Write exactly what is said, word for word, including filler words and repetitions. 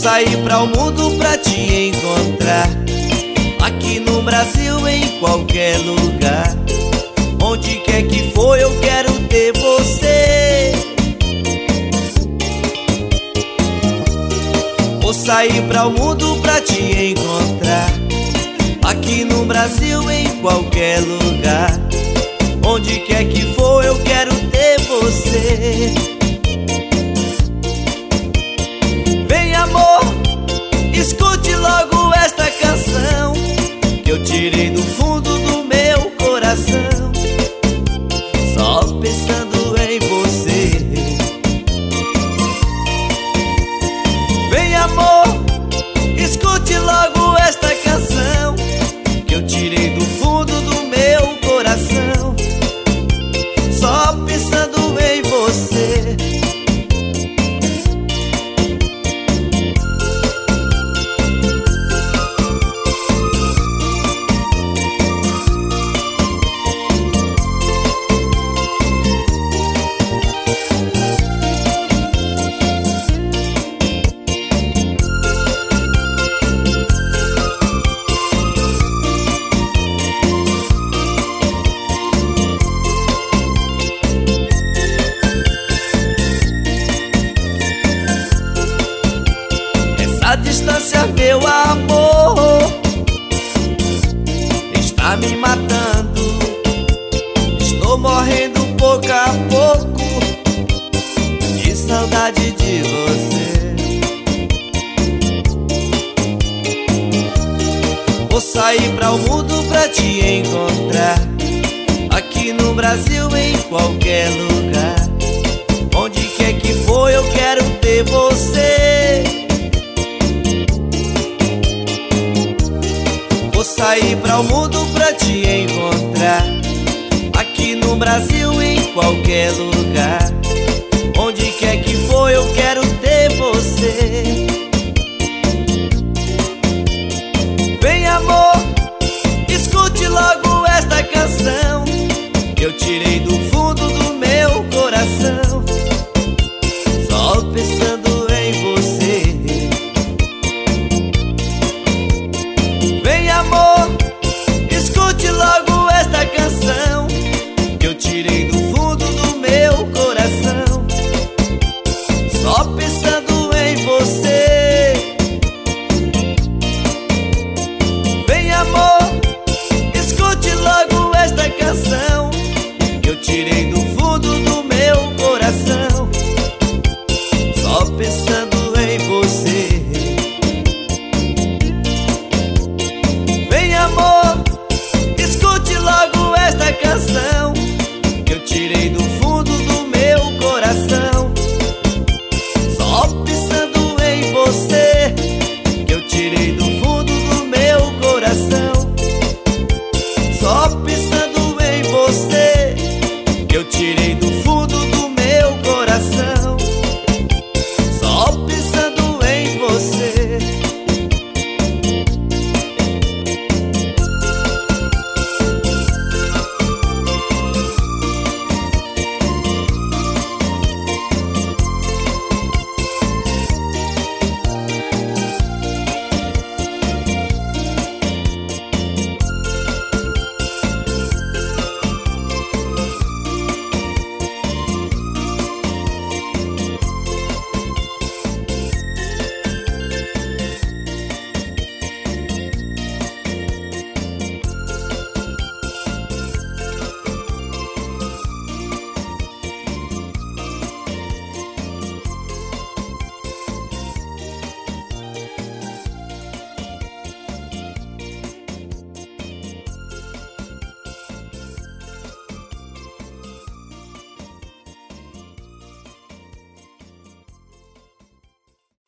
sair pra o mundo pra te encontrar, aqui no Brasil, em qualquer lugar. Onde quer que for, eu quero ter você. Vou sair pra o mundo pra te encontrar, aqui no Brasil, em qualquer lugar. Onde quer que for, eu quero ter você. Vem, amor, escute logo esta canção que eu tirei do fundo do meu coração, só pensando em você. Vem, amor, escute logo esta canção que eu tirei do fundo do meu coração, só pensando em você. A distância, meu amor, está me matando. Estou morrendo pouco a pouco de saudade de você. Vou sair pra o mundo pra te encontrar, aqui no Brasil, em qualquer lugar. Onde quer que for, eu quero ter você. Vou sair pra o mundo pra te encontrar, aqui no Brasil, em qualquer lugar.